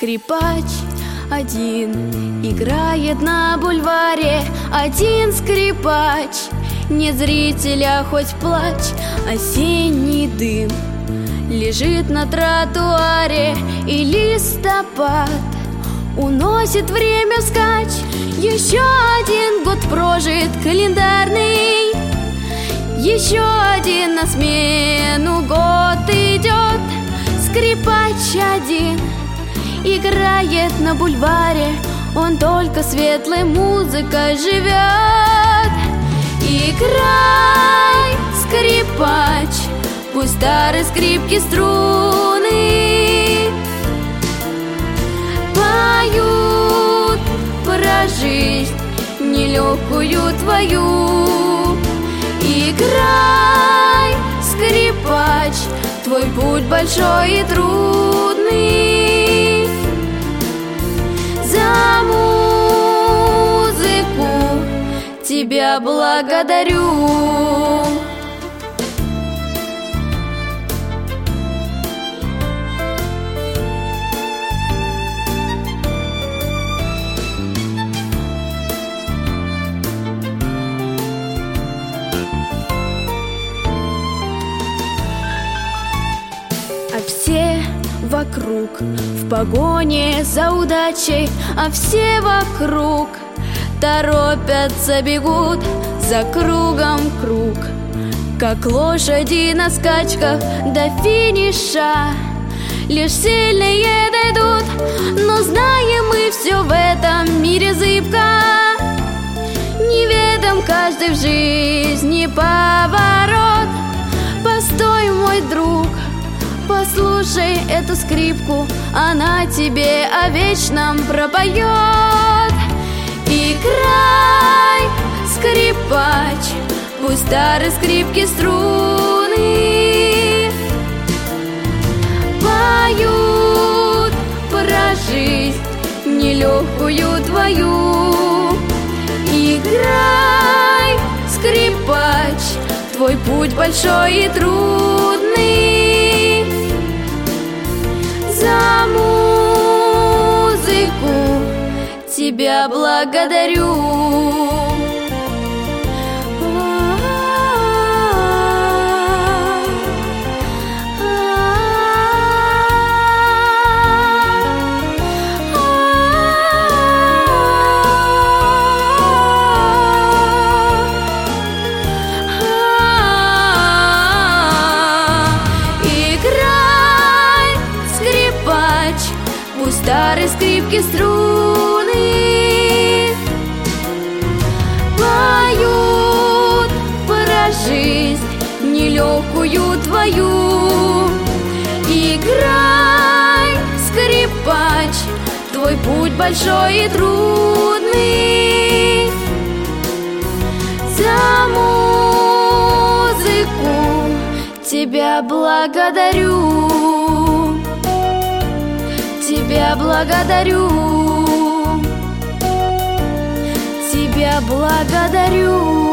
скрипач один играет на бульваре. Один скрипач, нет зрителя, хоть плачь. Осенний дым лежит на тротуаре, и листопад уносит время вскачь. Еще один год прожит календарный, еще один на смену год идет. Скрипач один играет на бульваре, он только светлой музыкой живет. Играй, скрипач, пусть старые скрипки струны поют про жизнь нелегкую твою. Играй, скрипач, твой путь большой и трудный. За музыку тебя благодарю. А все вокруг в погоне за удачей, а все вокруг торопятся, бегут за кругом круг, как лошади на скачках до финиша. Лишь сильные дойдут, но знаем мы, все в этом мире зыбко. Неведом каждый в жизни поворот. Постой, мой друг, послушай эту скрипку, она тебе о вечном пропоет. Играй, скрипач, пусть старые скрипки струны поют про жизнь нелегкую твою. Играй, скрипач, твой путь большой и трудный. За музыку тебя благодарю. Пусть старые скрипки струны поют про жизнь нелегкую твою. Играй, скрипач, твой путь большой и трудный. За музыку тебя благодарю. Тебя благодарю, тебя благодарю.